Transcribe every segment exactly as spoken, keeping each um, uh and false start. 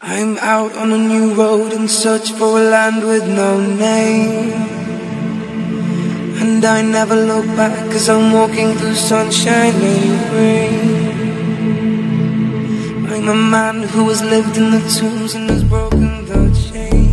I'm out on a new road in search for a land with no name. And I never look back as I'm walking through sunshine and rain. I'm a man who has lived in the tombs and has broken the chain.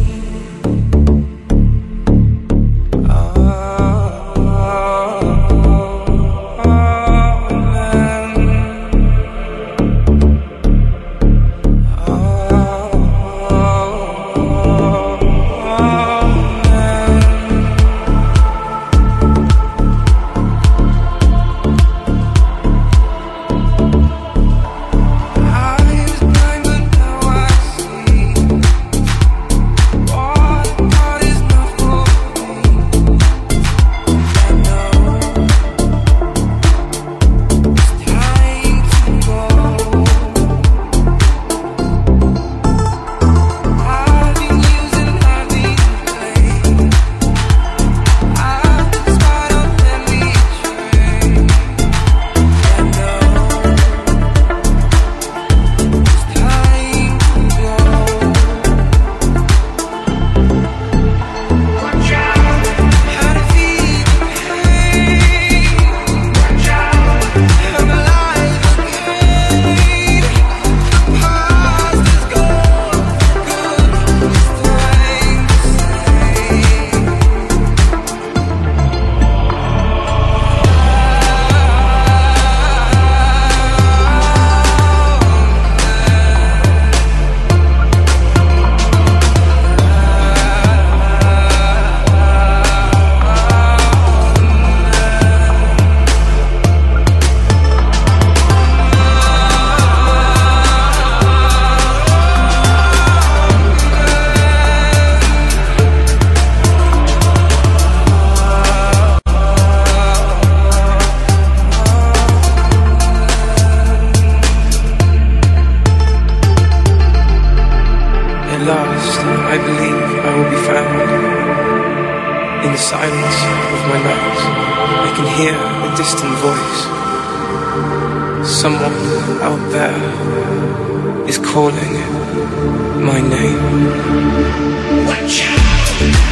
Lost, I believe I will be found. In the silence of my night, I can hear a distant voice. Someone out there is calling my name. Watch out!